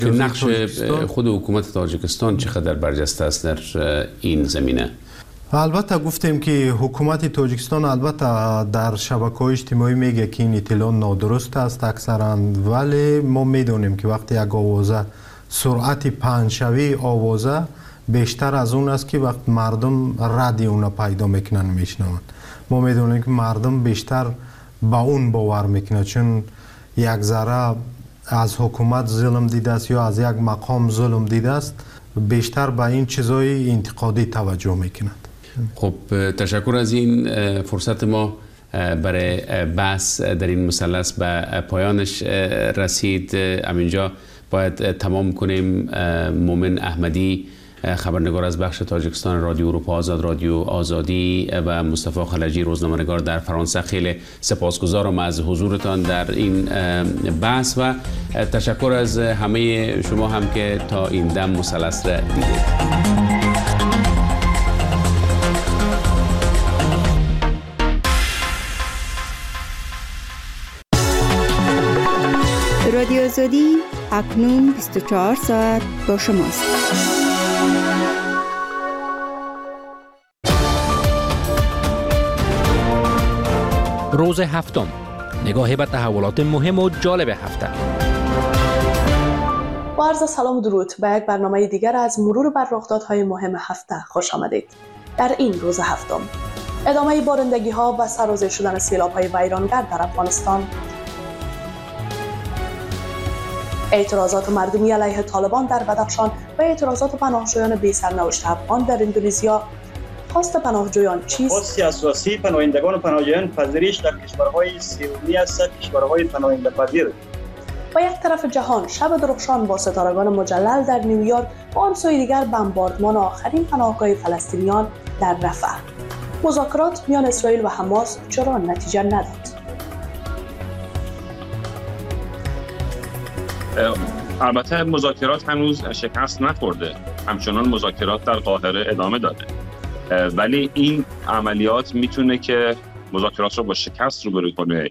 نقش خود حکومت تاجیکستان چقدر برجسته است در این زمینه؟ البته گفتیم که حکومت تاجیکستان البته در شبکه‌های اجتماعی میگه که این اطلاع نادرست است اکثرا، ولی ما میدونیم که وقتی یک آوازه سرعت پنجشوی آوازه بیشتر از اون است که وقت مردم ردی اون پیدا میکنن میشنوند. ما میدونیم که مردم بیشتر با اون باور میکنه، چون یک ذره از حکومت ظلم دیده است یا از یک مقام ظلم دیده است، بیشتر به این چیزای انتقادی توجه میکنند. خب تشکر از این فرصت. ما برای بحث در این مثلث به پایانش رسید. همینجا باید تمام کنیم. مومن احمدی، خبرنگار از بخش تاجیکستان رادیو اروپا آزاد، رادیو آزادی، و مصطفی خلجی، روزنامه‌نگار در فرانسه، خیلی سپاسگزارم از حضورتان در این بحث و تشکر از همه شما هم که تا این دم مثلث را دیدید. رادیو آزادی اکنون 24 ساعت با شماست. روز هفتم، نگاهی به تحولات مهم و جالب هفته. با عرض سلام و درود به یک برنامه دیگر از مرور بر رخدادهای مهم هفته خوش آمدید. در این روز هفتم، ادامه بارندگی ها و سرازیر شدن سیلاب های ویرانگر در افغانستان، اعتراضات مردمی علیه طالبان در بدخشان و اعتراضات پناهجویان بی سرنوشت افغان در اندونزیا. خواست پناهجویان چیست؟ خواست اساسی پناهندگان و پناهجویان پذیرش در کشورهای سومی است، کشورهای پناهنده پذیر. و یک طرف جهان، شب درخشان با ستارگان مجلل در نیویورک و آن سوی دیگر بمباردمان آخرین پناهگاه فلسطینیان در رفح. مذاکرات میان اسرائیل و حماس چرا نتیجه نداد؟ البته مذاکرات هنوز شکست نخورده، همچنان مذاکرات در قاهره ادامه داره، ولی این عملیات میتونه که مذاکرات رو با شکست روبرو کنه.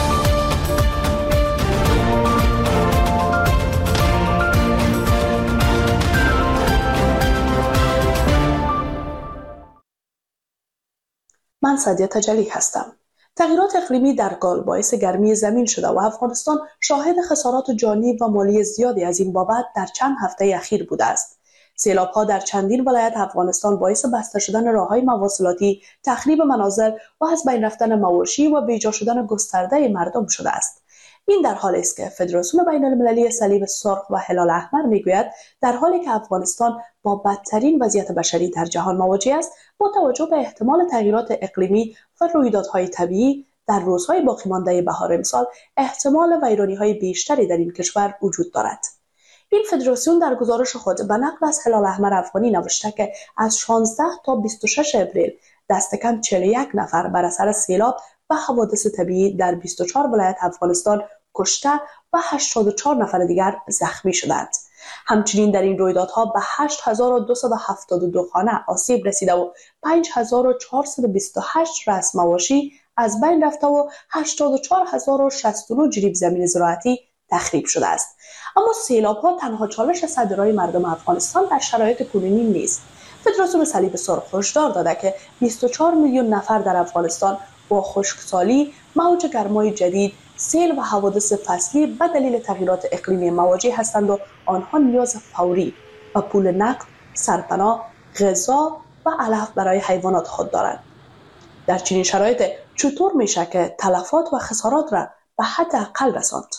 من سعدیه تجلی هستم. تغییرات اقلیمی در گال باعث گرمی زمین شده و افغانستان شاهد خسارات جانی و مالی زیادی از این بابت در چند هفته اخیر بوده است. سیلاب‌ها در چندین ولایت افغانستان باعث بسته شدن راه‌های مواصلاتی، تخریب منازل و از بین رفتن مواشی و بیجا شدن گسترده مردم شده است. این در حالی است که فدراسیون بین‌المللی صلیب سرخ و هلال احمر میگوید در حالی که افغانستان با بدترین وضعیت بشری در جهان مواجه است، با توجه به احتمال تغییرات اقلیمی و رویدادهای طبیعی در روزهای باقی مانده بهار امسال احتمال ویرانی‌های بیشتری در این کشور وجود دارد. این فدراسیون در گزارش خود به نقل از هلال احمر افغانی نوشته که از 16 تا 26 اپریل دست کم 41 نفر بر اثر سیلاب و حوادث طبیعی در 24 ولایت افغانستان کشته و 84 نفر دیگر زخمی شدند. همچنین در این رویدادها به 8272 خانه آسیب رسیده و 5428 رأس مواشی از بین رفته و 84069 جریب زمین زراعتی تخریب شده است. اما سیلاب‌ها تنها چالش صدرای مردم افغانستان در شرایط کنونی نیست. فدراسیون صلیب سرخ هشدار داده که 24 میلیون نفر در افغانستان با خشکسالی، موج گرمای جدید، سیل و حوادث فصلی به دلیل تغییرات اقلیمی مواجه هستند و آنها نیاز فوری و پول نقد، سرپناه، غذا و علف برای حیوانات خود دارند. در چنین شرایط چطور میشه که تلفات و خسارات را به حد اقل رساند؟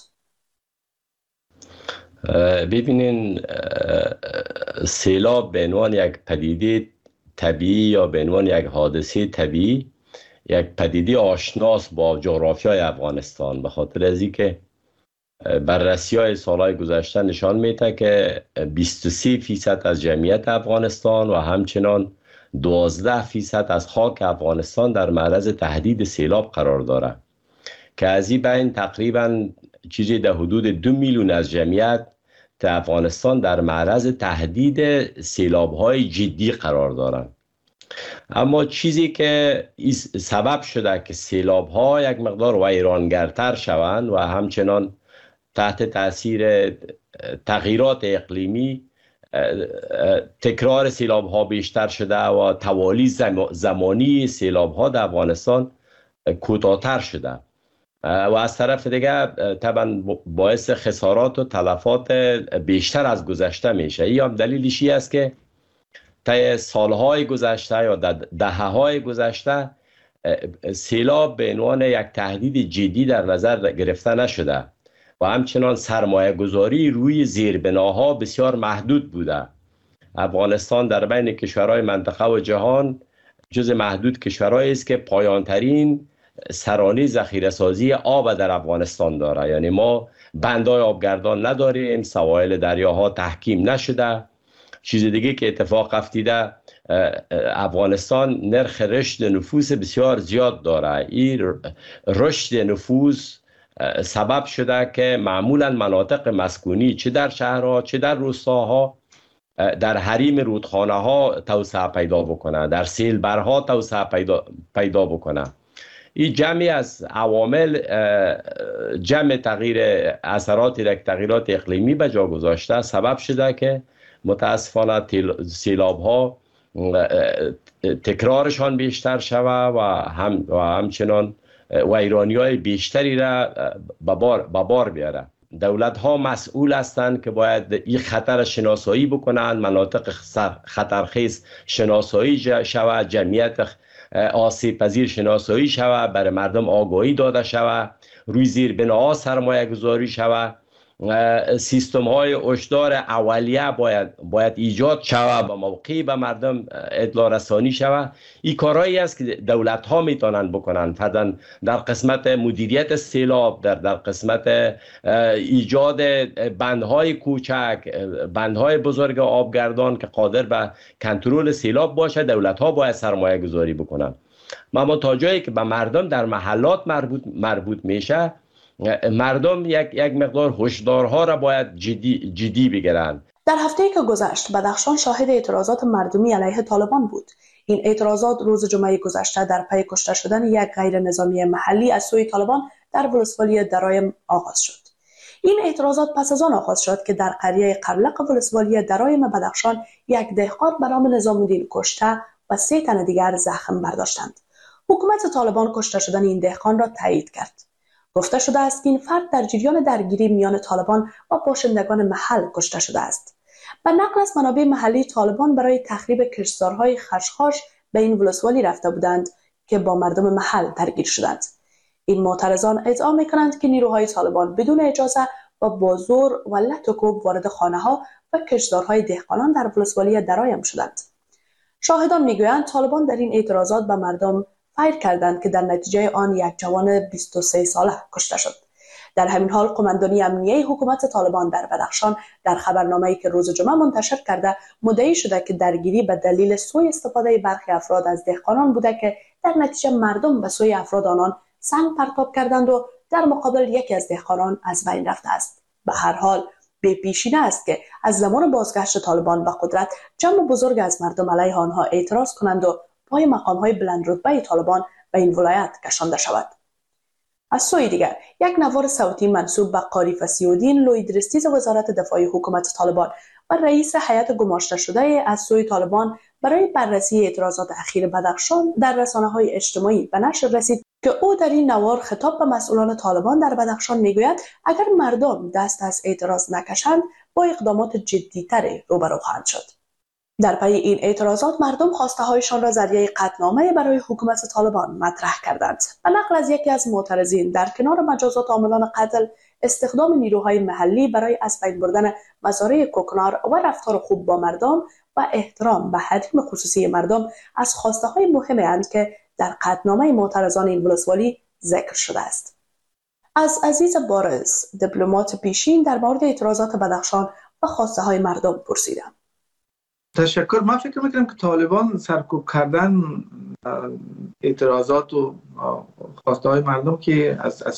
ببینین، سیلاب به عنوان یک پدیده طبیعی یا به عنوان یک حادثه طبیعی یک پدیده آشناس با جغرافیای افغانستان، به خاطر از اینکه بررسی‌های سالهای گذشته نشان میده که 23% از جمعیت افغانستان و همچنان 12% از خاک افغانستان در معرض تهدید سیلاب قرار داره که از این بین تقریباً چیزی در حدود 2 میلیون از جمعیت افغانستان در معرض تهدید سیلاب‌های جدی قرار دارند. اما چیزی که سبب شده که سیلاب‌ها یک مقدار ویرانگرتر شوند و همچنان تحت تاثیر تغییرات اقلیمی تکرار سیلاب ها بیشتر شده و توالی زمانی سیلاب ها در افغانستان کوتاه‌تر شده و از طرف دیگه طبعا باعث خسارات و تلفات بیشتر از گذشته میشه. این هم دلیلش است که طی سالهای گذشته یا دهه‌های گذشته سیلاب به عنوان یک تهدید جدی در نظر گرفته نشده و همچنان سرمایه گذاری روی زیربناها بسیار محدود بوده. افغانستان در بین کشورهای منطقه و جهان جز محدود کشورهایی است که پایانترین سرانه ذخیره سازی آب در افغانستان داره. یعنی ما بندهای آبگردان نداریم، سواحل دریاها تحکیم نشده. چیز دیگه که اتفاق افتیده، افغانستان نرخ رشد نفوس بسیار زیاد داره. این رشد نفوس سبب شده که معمولا مناطق مسکونی چه در شهرها چه در روستاها در حریم رودخانه ها توسعه پیدا بکنه، در سیلبرها توسعه پیدا بکنه. این جمعی از عوامل جمع تغییر اثرات تغییرات اقلیمی به جا گذاشته سبب شده که متاسفانه سیلاب ها تکرارشان بیشتر شود و همچنان ویرانی بیشتری را به بار بیاره. دولت ها مسئول هستند که باید این خطر شناسایی بکنند، مناطق خطرخیز شناسایی شود، جمعیت آسیب پذیر شناسایی شود، برای مردم آگاهی داده شود، روی زیربناها سرمایه گذاری شود، سیستم های هشدار اولیه باید ایجاد شود و موقعی به مردم اطلاع رسانی شود. این کارهایی است که دولت ها میتونن بکنن، فرضاً در قسمت مدیریت سیلاب، در قسمت ایجاد بندهای کوچک، بندهای بزرگ آبگردان که قادر به کنترل سیلاب باشه، دولت ها باید سرمایه گذاری بکنن. اما تا جایی که به مردم در محلات مربوط میشه، مردم یک مقدار هشدارها را باید جدی بگیرند. در هفته‌ای که گذشت بدخشان شاهد اعتراضات مردمی علیه طالبان بود. این اعتراضات روز جمعه گذشته در پی کشته شدن یک غیر نظامی محلی از سوی طالبان در ولسوالی درایم آغاز شد. این اعتراضات پس از آن آغاز شد که در قریه قرلق ولسوالی درایم بدخشان یک دهقان به نام نظام‌الدین کشته و 3 تن دیگر زخم برداشتند. حکومت طالبان کشته شدن این دهقان را تایید کرد. گفته شده است که این فرد در جریان درگیری میان طالبان و باشندگان محل کشته شده است. به نقل از منابع محلی، طالبان برای تخریب کشتزارهای خشخاش به این ولسوالی رفته بودند که با مردم محل درگیر شدند. این معترضان ادعا می‌کنند که نیروهای طالبان بدون اجازه و با زور و لط و کوب وارد خانه‌ها و کشتزارهای دهقانان در ولسوالی درایم شدند. شاهدان میگویند طالبان در این اعتراضات به مردم فیر کردند که در نتیجه آن یک جوان 23 ساله کشته شد. در همین حال قماندانی امنیه حکومت طالبان در بدخشان در خبرنامه‌ای که روز جمعه منتشر کرده مدعی شده که درگیری به دلیل سوء استفاده برخی افراد از دهقانان بوده که در نتیجه مردم به سوی افراد آنان سنگ پرتاب کردند و در مقابل یکی از دهقانان از بین رفته است. به هر حال به پیشینه است که از زمان بازگشت طالبان به قدرت جمع بزرگ از مردم علیه آنها اعتراض کنند و پای مقام‌های بلند رتبه طالبان به این ولایت کشانده شود. از سوی دیگر یک نوار صوتی منسوب به قاری فصیح‌الدین لویدرستیز وزارت دفاع حکومت طالبان و رئیس هیئت گماشته شده از سوی طالبان برای بررسی اعتراضات اخیر بدخشان در رسانه‌های اجتماعی به نشر رسید که او در این نوار خطاب به مسئولان طالبان در بدخشان میگوید اگر مردم دست از اعتراض نکشند با اقدامات جدی‌تری روبرو خواهند شد. در پی این اعتراضات مردم خواسته هایشان را ذریعه قطعنامه برای حکومت طالبان مطرح کردند. به نقل از یکی از معترضین، در کنار مجازات عاملان قتل، استخدام نیروهای محلی برای از بین بردن مزارع کوکنار و رفتار خوب با مردم و احترام به حریم خصوصی مردم از خواسته های مهمی اند که در قطعنامه معترضان این ولسوالی ذکر شده است. از عزیز بارز، دیپلمات پیشین، در مورد اعتراضات بدخشان و خواسته های مردم پرسیدم. تشکر. من فکر میکنم که طالبان سرکوب کردن اعتراضات و خواسته های مردم که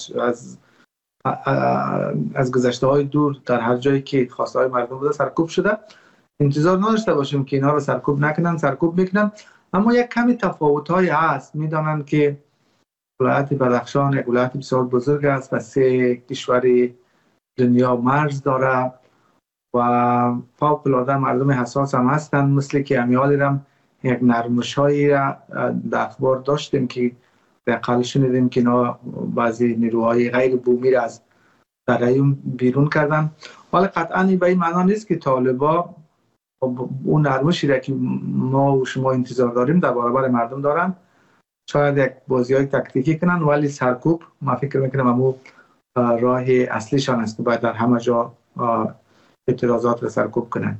از گذشته های دور در هر جایی که خواسته های مردم بوده سرکوب شده، انتظار نداشته باشیم که اینا رو سرکوب نکنن. سرکوب میکنن، اما یک کمی تفاوت های هست. میدانند که ولایت بدخشان یک ولایت بسیار بزرگ است و 3 کشور دنیا مرز داره و فوق العاده مردم حساس هم هستن. مثل که امیالی رم یک نرمش‌هایی را در اخبار داشتیم که به اقل شنیدیم که اینا بعضی نیروهای غیر بومی را از ترحیم بیرون کردن. ولی قطعا به این معنا نیست که طالبا اون نرمشی را که ما و شما انتظار داریم در برابر مردم دارن. شاید یک بازی‌های تاکتیکی کنن، ولی سرکوب ما فکر میکنم امو راه اصلیشان است که باید در همه جا اعتراضات را سرکوب کنن.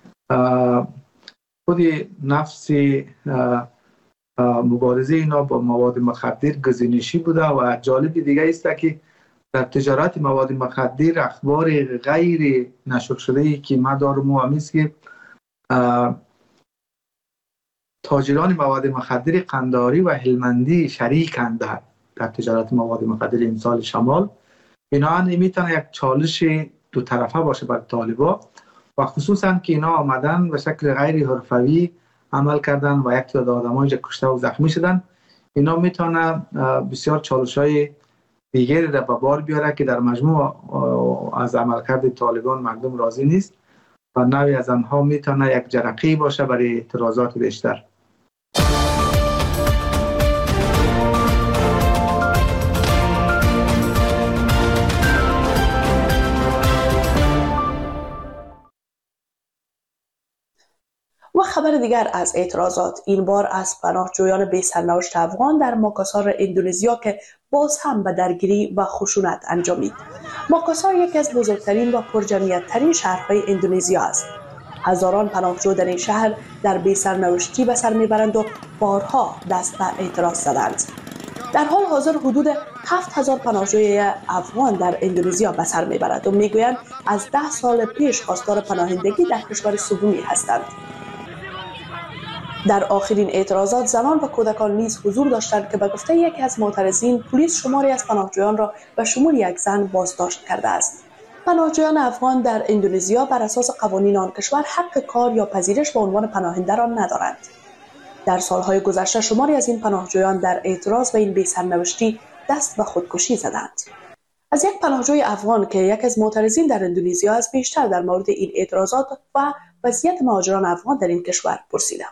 خود نفس مبارزه اینا با مواد مخدر گزینشی بوده و جالب دیگه است که در تجارت مواد مخدر اخبار غیر نشر شده ای که ما دارم و همیست که تاجران مواد مخدر قنداری و هلمندی شریکند در تجارت مواد مخدر امسال شمال. اینا میتونه یک چالش دو طرفه باشه بر طالبا و خصوصا که اینا آمدن به شکل غیر حرفوی عمل کردن و یک تعداد آدم‌ها کشته و زخمی شدن. اینا میتونه بسیار چالش‌های دیگری را به بار بیاره که در مجموع از عملکرد طالبان مردم راضی نیست و نوعی از آنها میتونه یک جرقه باشه برای اعتراضات بیشتر. و خبر دیگر از اعتراضات، این بار از پناهجویان بی سرنوشت افغان در ماکاسار اندونزیا که باز هم به درگیری و خشونت انجامید. ماکاسار یکی از بزرگترین و پرجمعیت‌ترین شهرهای اندونزیا است. هزاران پناهجو در این شهر در بی سرنوشتی به سر میبرند و بارها دست به اعتراض زدند. در حال حاضر حدود 7000 پناهجوی افغان در اندونزیا به سر میبرند و میگویند از 10 سال پیش خواستار پناهندگی در کشور سومی هستند. در آخرین اعتراضات زنان و کودکان نیز حضور داشتند که به گفته یکی از معترضین پلیس شماری از پناهجویان را به شمول یک زن بازداشت کرده است. پناهجویان افغان در اندونزیا بر اساس قوانین آن کشور حق کار یا پذیرش به عنوان پناهنده را ندارند. در سالهای گذشته شماری از این پناهجویان در اعتراض به این بی‌سرنوشتی دست به خودکشی زدند. از یک پناهجوی افغان که یکی از معترضین در اندونزیا است بیشتر در مورد این اعتراضات و وضعیت مهاجران افغان در این کشور پرسیدم.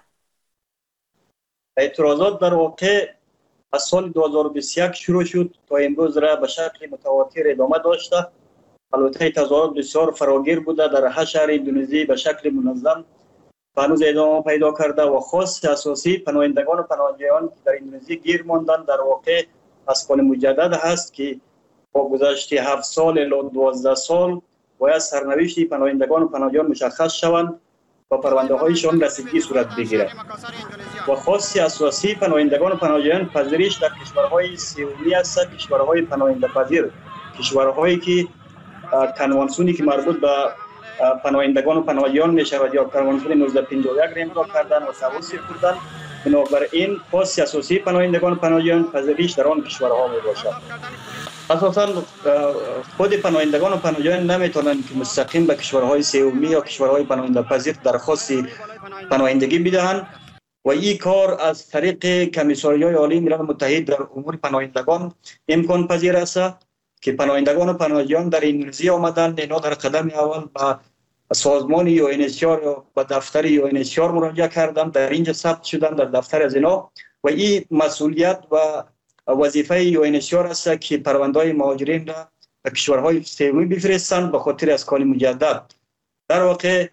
اعتراضات در واقع از سال 2021 شروع شد تا امروز را به شکل متواتر ادامه داشته. البته تظاهرات بسیار فراگیر بوده در 8 شهر اندونزی به شکل منظم هنوز ادامه پیدا کرده و خاص اساسی پناهندگان و پناهجویان که در اندونزی گیر ماندن در واقع از قانون مجدد هست که با گذشت 7 سال الی 12 سال باید سرنوشت پناهندگان و پناهجویان مشخص شوند و پرونده هایشان رسیدگی صورت بگیرد و خاص اساسی پناهندگان و پناهجویان پذیرش در کشورهای سومی است، کشورهای پناهنده پذیر، کشورهایی که کنوانسیونی که مربوط به پناهندگان و پناهجویان میشود یا کنوانسیون 1951 را امضا کردن و توصیه کردن. بنابراین خاص اساسی پناهندگان و پناهجویان پذیرش در آن کشورها می باشد. اساساً خود پناهندگان و پناهجویان نمیتونند که مستقیم به کشورهای سومی یا کشورهای پناهنده پذیر درخواست پناهندگی بدهند و این کار از طریق کمیساریای عالی ملل متحد در امور پناهندگان امکان پذیر است که پناهندگان و پناهجویان در اندونزی آمدند. اینا در قدم اول به سازمان UNHCR یا به دفتر UNHCR مراجعه کردند، در اینجا ثبت شدند در دفتر از اینا و این مسئولیت و وظیفه UNHCR است که پرونده‌های مهاجرین را به کشورهای سومی بفرستند به خاطر از قانون مجدد. در واقع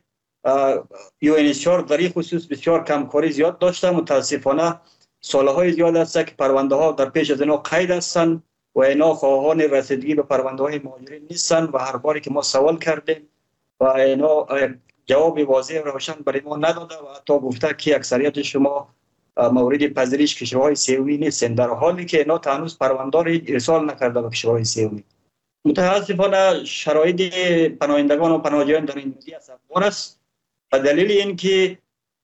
UNHCR در این خصوص بسیار کمکاری زیاد داشته. متاسفانه سالهای زیاد است که پرونده ها در پیش از اینا قید هستند و اینا خواهان رسیدگی به پرونده های مهاجرین نیستند و هر باری که ما سوال کردیم و اینا جواب واضح و روشن برای ما نداده و حتی گفته که اکثریت شما مورد پذیرش کشورهای سومی نیستند، در حالی که اینا هنوز پرونده را ارسال نکرده به کشورهای سومی. متاسفانه شرایط پناهندگان و پناهجویان در اندونزی اسفبار است به دلیل اینکه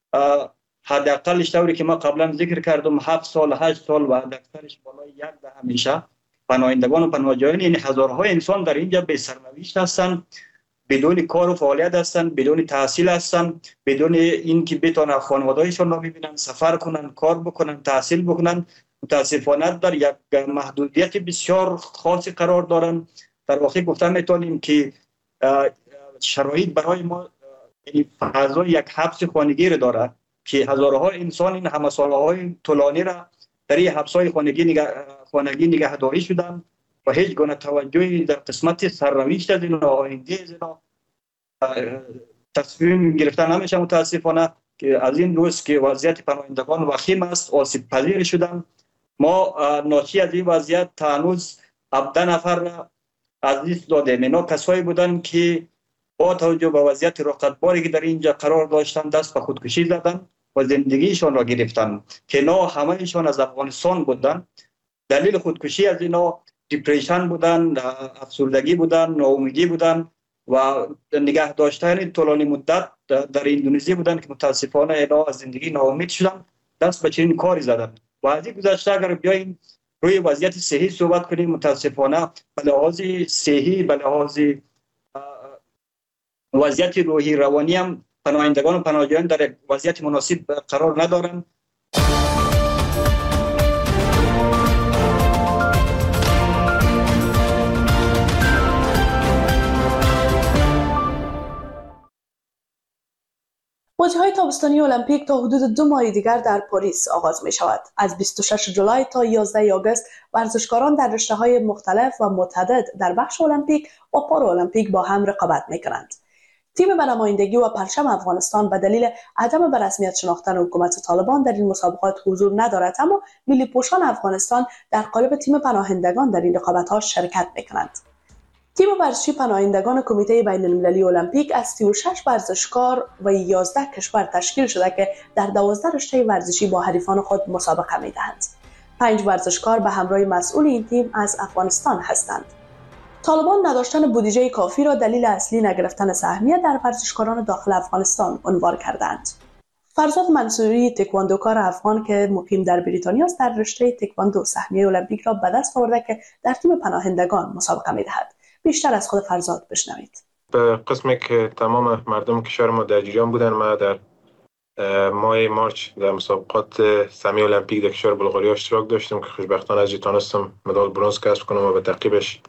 حداقل طوری که ما قبلا ذکر کردم 7 سال 8 سال و حداکثرش بالای 1 دهه همیشه پناهندگان و پناهجویان این هزارها انسان در اینجا به سرنوشت هستند، بدون کار و فعالیت هستند، بدون تحصیل هستند، بدون اینکه بتونن خانواده‌هایشون رو ببینن، سفر کنن، کار بکنن، تحصیل بکنن. متاسفانه در یک محدودیت بسیار خاصی قرار دارن در واقع گفتن میتونیم که شرایط برای ما یعنی فضای یک حبس خانگی را داره که هزارها انسان این همه سالهای طولانی را در این حبس‌های خانگی نگهداری شدن و هیچ گونه توجهی در قسمت سرنوشت از اینا، آینده از اینا تصمیم گرفتن نمیشه. متاسفانه که از این روز که وضعیت پناهندگان وخیم است، آسیب پذیر شدن. ما ناشی از این وضعیت تا هنوز 17 نفر را از دست دادیم. اینا کسایی بودن که با توجه به وضعیت رقتباری که در اینجا قرار داشتن دست به خودکشی زدن و زندگیشان را گرفتن که اینا همهشان از افغانستان بودن. دلیل خودکشی از اینا دیپریشن بودن، افسردگی بودن، ناامیدی بودن و نگه داشتن طولانی مدت در اندونزی بودن که متاسفانه اینا از زندگی ناامید شدن، دست به چنین کاری زدن. و از این گذشته اگر بیاییم روی وضعیت صحی صحبت کنیم، متاسفانه به لحاظ صحی، به لحاظ وضعیت روحی روانی هم پناهندگان و پناهجویان در وضعیت مناسب قرار ندارند. بازی‌های تابستانی المپیک تا حدود 2 ماه دیگر در پاریس آغاز می شود. از 26 جولای تا 11 آگوست ورزشکاران در رشته‌های مختلف و متعدد در بخش المپیک و پارالمپیک با هم رقابت می کنند. تیم به نمایندگی و پرچم افغانستان به دلیل عدم به رسمیت شناختن حکومت طالبان در این مسابقات حضور ندارد، اما ملی پوشان افغانستان در قالب تیم پناهندگان در این رقابت‌ها شرکت می کنند. تیم ورزشی پناهندگان کمیته بین‌المللی المپیک از 36 ورزشکار و 11 کشور تشکیل شده که در 12 رشته ورزشی با حریفان خود مسابقه می‌دهند. 5 ورزشکار به همراه مسئول این تیم از افغانستان هستند. طالبان نداشتن بودجه کافی را دلیل اصلی نگرفتن سهمیه در ورزشکاران داخل افغانستان عنوان کردند. فرزاد منصوری تکواندوکار افغان که مقیم در بریتانیا است در رشته تکواندو سهمیه المپیک را به دست آورده که در تیم پناهندگان مسابقه می‌دهد. بیشتر از خود فرزاد بشنوید. به قسمی که تمام مردم کشور ما در جریان بودن، ما در ماه مارچ در مسابقات سهمیه المپیک در کشور بلغاریا اشتراک داشتیم که خوشبختانه از تونستم مدال برنز کسب کنم و به تعقیبش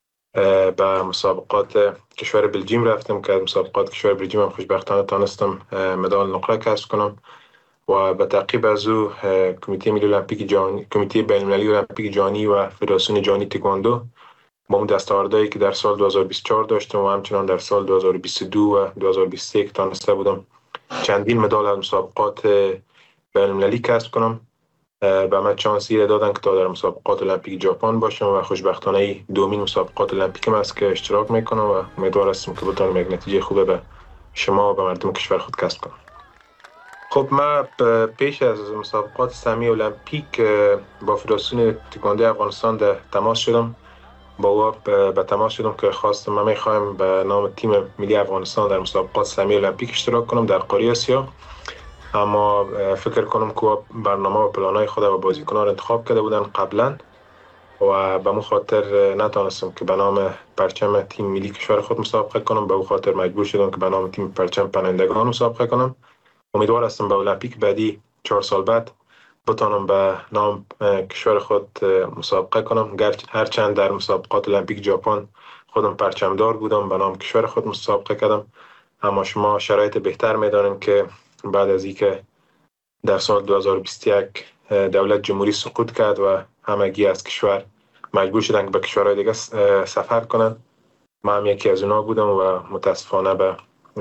به مسابقات کشور بلژیم رفتم که از مسابقات کشور بلژیم هم خوشبختانه تونستم مدال نقره کسب کنم و به تعقیب از او کمیته ملی المپیک جهانی، کمیته بین‌المللی المپیک جهانی و فدراسیون جهانی تکواندو با اون دستاوردهایی که در سال 2024 داشتم و همچنان در سال 2022 و 2023 که تانسته بودم چندین مدال از مسابقات بین‌المللی کسب کنم. به من چانسی دادن که تا در مسابقات المپیک ژاپن باشم و خوشبختانه دومین مسابقات المپیکم است که اشتراک میکنم و امیدوار هستم که بتونم یک نتیجه خوبه به شما و به مردم کشور خود کسب کنم. خب من پیش از مسابقات سهمیه المپیک با فدراسیون تکواندو افغانستان در تماس شدم. با او به تماس شدم که خواستم من میخوایم به نام تیم ملی افغانستان در مسابقات سهمیه المپیک اشتراک کنم در قاره آسیا، اما فکر کنم که برنامه و پلانهای خود و بازیکنان انتخاب کرده بودن قبلا و به مو خاطر نتونستم که به نام پرچم تیم ملی کشور خود مسابقه کنم. به او خاطر مجبور شدم که به نام تیم پرچم پناهندگان مسابقه کنم. امیدوار هستم به المپیک بعدی 4 سال بعد بتونم به نام کشور خود مسابقه کنم. هرچند در مسابقات المپیک ژاپن خودم پرچمدار بودم، به نام کشور خود مسابقه کردم، اما شما شرایط بهتر میدانیم که بعد از اینکه در سال 2021 دولت جمهوری سقوط کرد و همگی از کشور مجبور شدن که به کشورهای دیگه سفر کنن، من هم یکی از اونا بودم و متاسفانه به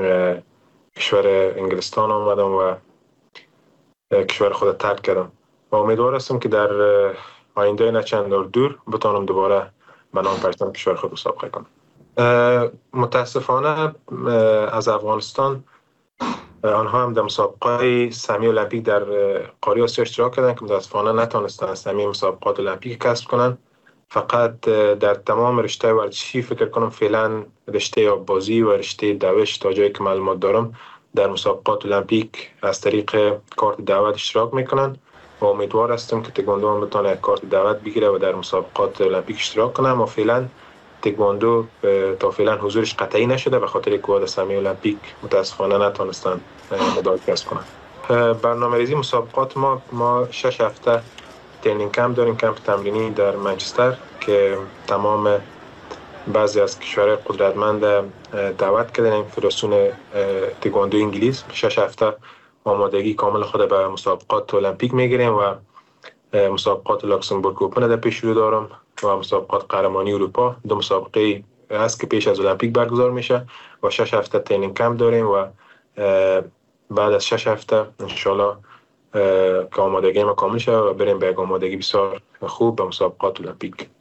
کشور انگلستان آمدم و کشور خود ترک کردم و امیدوار هستم که در آینده نه چند دور بتونم دوباره به نام پرچم کشور خود مسابقه کنم. متاسفانه از افغانستان آنها هم در مسابقات سهمیه المپیک در قاره آسیا اشتراک کردند که متاسفانه نتونستند سهمیه مسابقات المپیک کسب کنند. فقط در تمام رشته ورزشی فکر کنم فعلا رشته آببازی و رشته دوش تا جایی که معلومات دارم در مسابقات المپیک از طریق کارت دعوت اشتراک میکنن و امیدوار هستم که تکواندو هم بتونه کارت دعوت بگیره و در مسابقات المپیک اشتراک کنه. اما فعلا تکواندو تا فعلا حضورش قطعی نشده به خاطر که سهمیه المپیک متاسفانه نتونستن مدال کسب کنن. برنامه‌ریزی مسابقات ما 6 هفته ترینینگ کمپ داریم، کمپ تمرینی در منچستر که تمام بعضی از کشورهای قدرتمند دعوت کردن فدراسیون تکواندو انگلیس 6 هفته آمادگی کامل خود به مسابقات المپیک میگیریم و مسابقات لوکسمبورگ اوپن در پیش رو دارم و مسابقات قهرمانی اروپا. 2 مسابقه است که پیش از المپیک برگزار میشه و 6 هفته ترینینگ کمپ داریم و بعد از 6 هفته انشالله که آمادگی ما کامل شه و بریم به آمادگی بسیار خوب به مسابقات المپیک.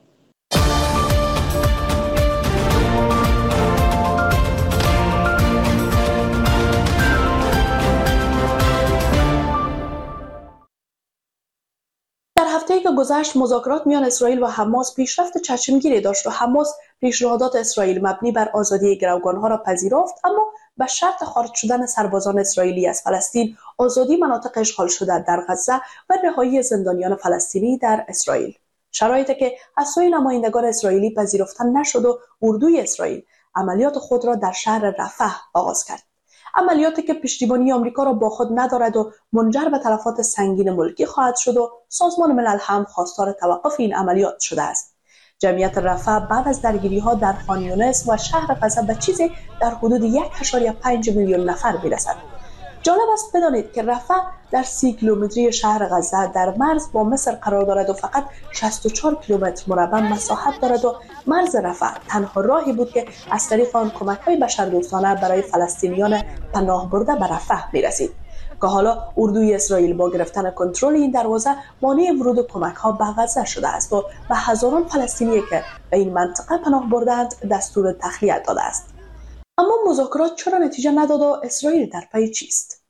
هفته‌ای که گذشت مذاکرات میان اسرائیل و حماس پیشرفت چشمگیری داشت و حماس پیشنهادات اسرائیل مبنی بر آزادی گروگانها را پذیرفت، اما به شرط خارج شدن سربازان اسرائیلی از فلسطین، آزادی مناطق اشغال شده در غزه و رهایی زندانیان فلسطینی در اسرائیل. شرایطی که از سوی نمایندگان اسرائیلی پذیرفته نشد و اردوی اسرائیل عملیات خود را در شهر رفح آغاز کرد. عملیاتی که پشتیبانی آمریکا را با خود ندارد و منجر به تلفات سنگین ملکی خواهد شد و سازمان ملل هم خواستار توقف این عملیات شده است. جمعیت رفح بعد از درگیری‌ها در خان یونس و شهر غزه به چیزی در حدود 1.5 میلیون نفر میرسد. جالب است بدانید که رفح در 30 کیلومتری شهر غزه در مرز با مصر قرار دارد و فقط 64 کیلومتر مربع مساحت دارد و مرز رفح تنها راهی بود که از طریق آن کمک‌های بشردوستانه برای فلسطینیان پناه برده به رفح می‌رسید که حالا اردوی اسرائیل با گرفتن کنترل این دروازه مانع ورود کمک‌ها به غزه شده است و به هزاران فلسطینی که به این منطقه پناه بردند دستور تخلیه داده است. اما مذاکرات چرا نتیجه نداد و اسرائیل در پی چیست؟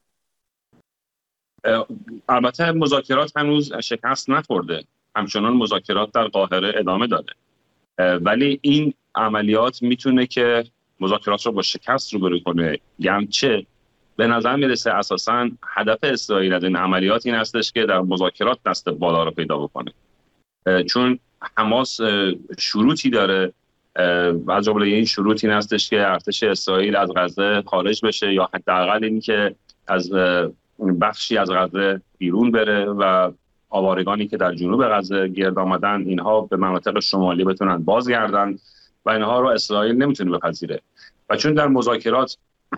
البته مذاکرات هنوز شکست نخورده، همچنان مذاکرات در قاهره ادامه داره، ولی این عملیات میتونه که مذاکرات رو با شکست روبرو کنه. گرچه به نظر میرسه اساساً هدف اسرائیل از این عملیات این هستش که در مذاکرات دست بالا رو پیدا بکنه، چون حماس شروطی داره و از جمله این شروط این هستش که ارتش اسرائیل از غزه خارج بشه یا حداقل این که از بخشی از غزه بیرون بره و آوارگانی که در جنوب غزه گرد آمدن اینها به مناطق شمالی بتونن بازگردن و اینها رو اسرائیل نمیتونه بپذیره. و چون در مذاکرات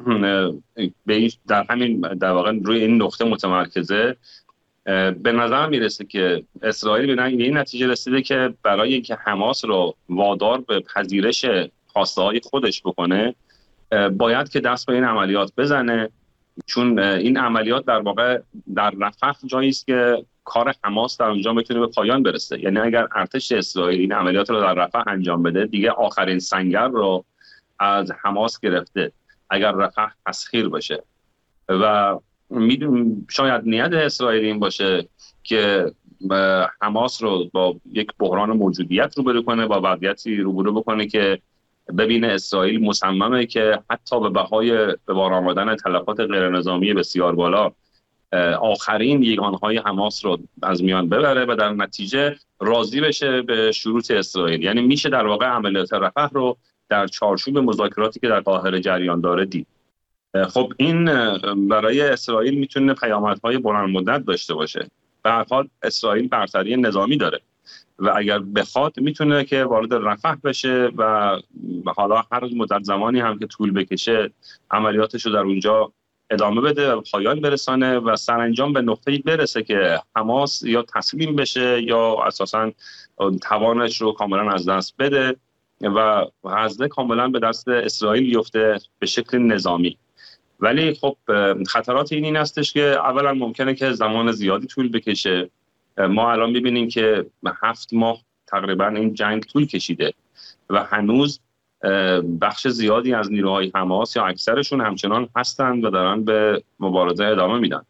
در همین در واقع روی این نقطه متمرکزه، به نظر میرسه که اسرائیل به این نتیجه رسیده که برای اینکه حماس رو وادار به پذیرش خواسته های خودش بکنه باید که دست به این عملیات بزنه، چون این عملیات در واقع در رفح جایی است که کار حماس در اونجا بتونه به پایان برسه. یعنی اگر ارتش اسرائیل این عملیات رو در رفح انجام بده دیگه آخرین سنگر رو از حماس گرفته اگر رفح تسخیر بشه. و شاید نیت اسرائیل این باشه که حماس رو با یک بحران موجودیت روبرو کنه، با وضعیتی روبرو بکنه که ببینه اسرائیل مصممه که حتی به بهای به بار آمدن تلفات غیرنظامی بسیار بالا آخرین یگانهای حماس رو از میان ببره و در نتیجه راضی بشه به شروط اسرائیل. یعنی میشه در واقع عملیات رفح رو در چارچوب مذاکراتی که در قاهره جریان داره دید. خب این برای اسرائیل میتونه پیامدهای بلند مدت داشته باشه. به هر حال اسرائیل برتری نظامی داره و اگر بخواد میتونه که وارد رفح بشه و حالا هر مدت زمانی هم که طول بکشه عملیاتش رو در اونجا ادامه بده و پایان برسانه و سرانجام به نقطه‌ای برسه که حماس یا تسلیم بشه یا اساساً توانش رو کاملا از دست بده و غزه کاملا به دست اسرائیل بیفته به شکل نظامی. ولی خب خطرات این هستش که اولا ممکنه که زمان زیادی طول بکشه. ما الان می‌بینیم که 7 ماه تقریبا این جنگ طول کشیده و هنوز بخش زیادی از نیروهای حماس یا اکثرشون همچنان هستند و دارن به مبارزه ادامه میدن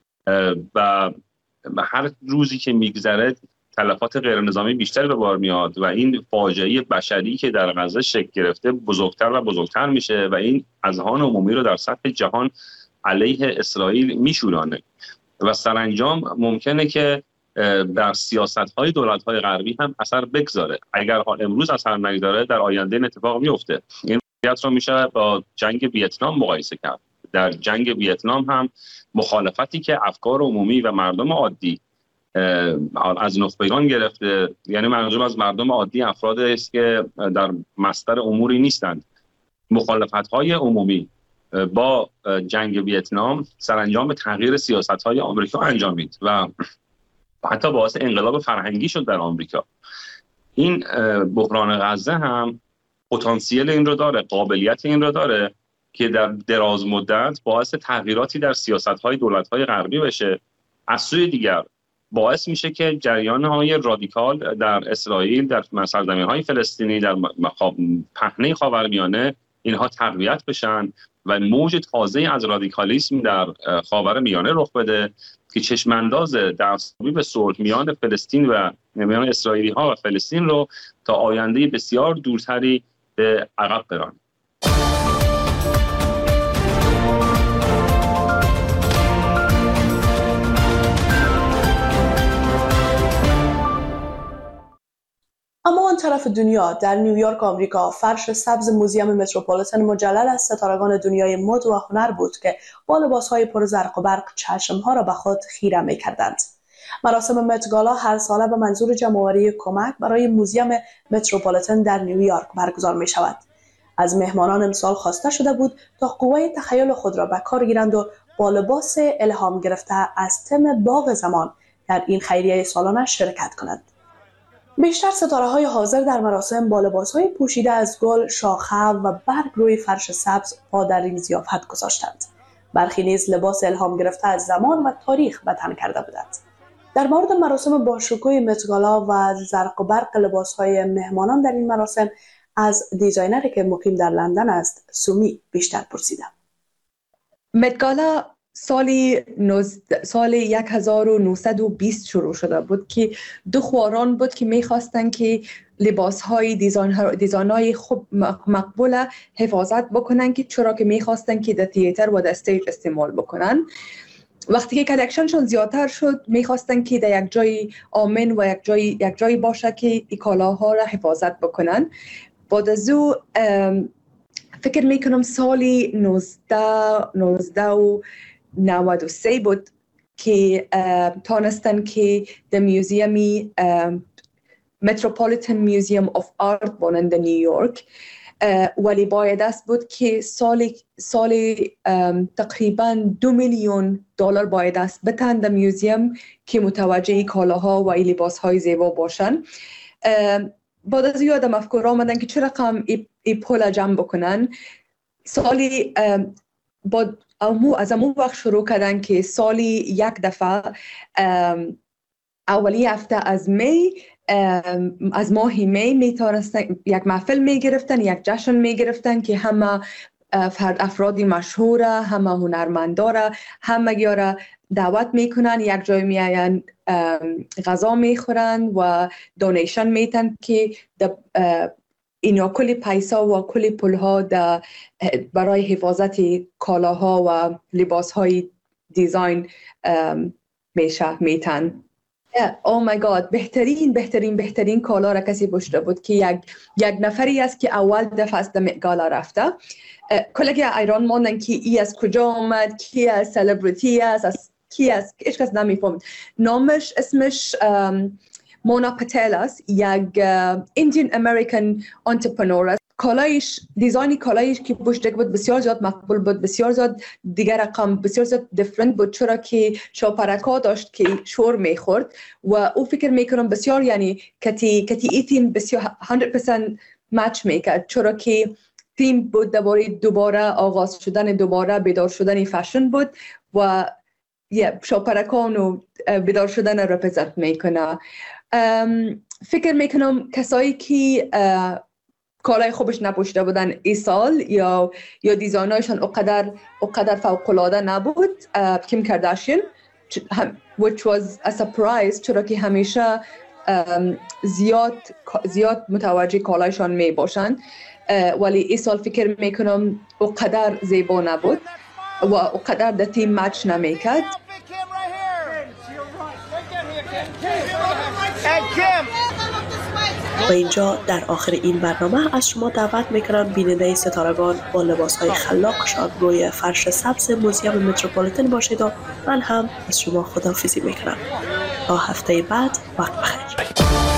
و هر روزی که میگذره تلفات غیرنظامی بیشتر به بار میاد و این فاجعه بشری که در غزه شکل گرفته بزرگتر و بزرگتر میشه و این اذهان عمومی رو در سطح جهان علیه اسرائیل میشورانه و سرانجام ممکنه که در سیاست‌های دولت‌های غربی هم اثر بگذاره. اگر امروز اثر نگذاره در آینده این اتفاق میفته. این وضعیت رو میشه با جنگ ویتنام مقایسه کرد. در جنگ ویتنام هم مخالفتی که افکار عمومی و مردم عادی از نخبگان گرفته، یعنی منظورم از مردم عادی افرادی است که در مصدر اموری نیستند. مخالفت‌های عمومی با جنگ ویتنام سرانجام به تغییر سیاست‌های آمریکا انجامید و حتی باعث انقلاب فرهنگی شد در آمریکا. این بحران غزه هم پتانسیل این رو داره، قابلیت این رو داره که در دراز مدت باعث تغییراتی در سیاست‌های دولت‌های غربی بشه. از سوی دیگر باعث میشه که جریان‌های رادیکال در اسرائیل، در سرزمین‌های فلسطینی، در پهنه خاورمیانه اینها تقویت بشن و موج تازه از رادیکالیسم در خاورمیانه رخ بده که چشمانداز دستیابی به صلح میان فلسطین و میان اسرائیلی‌ها و فلسطین رو تا آینده بسیار دورتری به عقب برانه. اما آن طرف دنیا، در نیویورک آمریکا، فرش سبز موزیم متروپولیتن مجلل از ستارگان دنیای مد و هنر بود که با لباس‌های پر زرق و برق چشم‌ها را به خود خیره می‌کردند. مراسم مت گالا هر ساله به منظور جمع‌آوری کمک برای موزیم متروپولیتن در نیویورک برگزار می‌شود. از مهمانان امسال خواسته شده بود تا قوه تخیل خود را به کار گیرند و با لباس الهام گرفته از تم باغ زمان در این خیریه سالانه شرکت کنند. بیشتر ستاره‌های حاضر در مراسم با لباس‌های پوشیده از گل، شاخه و برگ روی فرش سبز پا در این ضیافت گذاشتند. برخی نیز لباس الهام گرفته از زمان و تاریخ به تن کرده بودند. در مورد مراسم باشکوه مت گالا و زرق و برق لباس‌های مهمانان در این مراسم از دیزاینری که مقیم در لندن است، سومی، بیشتر پرسیدم. مت گالا سال 1920 شروع شده بود که دو خواران بود که میخواستن که لباس‌های دیزاین‌های خوب مقبول حفاظت بکنن که چرا که میخواستن که در تئاتر و در استیج استعمال بکنن. وقتی که کلکشنشون زیادتر شد میخواستن که در یک جای آمن و یک جای باشه که این کالاها را حفاظت بکنن. بعد از او فکر میکنم سالی 1993 بود که تانستن که در میوزیمی متروپولیتن میوزیم آف آرت بانند در نیویورک، ولی باید است بود که سالی تقریبا $2 میلیون باید است بتن در میوزیم که متوجه کالاها و لباسهای زیبا باشن. بعد از یادم افکار آمدن که چه رقم ای پول جمع بکنن. سالی از امو وقت شروع کردن که سالی یک دفعه اولی هفته از ماه می میتونستن یک محفل میگرفتن، یک جشن میگرفتن که همه افرادی مشهوره، همه هنرمنداره، همه گیاره دعوت میکنن، یک جای میاین غذا میخورن و دونیشن میتن که اینا کلی پیسا و کلی پولها برای حفاظت کالاها و لباسهای دیزاین میتن. او مای گاد، بهترین کالا را کسی پشت بود که یک نفری است که اول دفعه از گالا رفته. کلگی ایران ماندن که ای از کجا آمد، کی از سلبریتی است، کی است، هیچ کس نمیفهمد. نامش اسمش مونا پتل است، یک ایندین امریکن انترپرنور است. کالایش، دیزاین کالایش که پشت بود بسیار زیاد مقبول بود، بسیار زیاد دیگر رقم، بسیار زیاد دیفرنت بود، چرا که شاپرکا داشت که شور میخورد و او فکر میکنم بسیار یعنی کتی ایتیم بسیار 100% مچ میکرد، چرا که تیم بود دوباره آغاز شدن، دوباره بیدار شدن فشن بود و شاپرکان و بیدار شدن رپرزنت میکنه. فکر میکنم کسایی که کالای خوبش نپوشیده بودن ای سال یا دیزاینایشان اقدر فوق‌العاده نبود. کیم کارداشیان which was a surprise، چرا که همیشه زیاد متوجه کالایشان می باشند، ولی ای سال فکر میکنم اقدر زیبا نبود و اقدر در تیم مچ نمیکرد. و اینجا در آخر این برنامه از شما دعوت میکنم بیننده ستارگان با لباسهای خلاقشان روی فرش سبز موزیم متروپولیتن باشید و من هم از شما خداحافظی میکنم. تا هفته بعد وقت بخیر.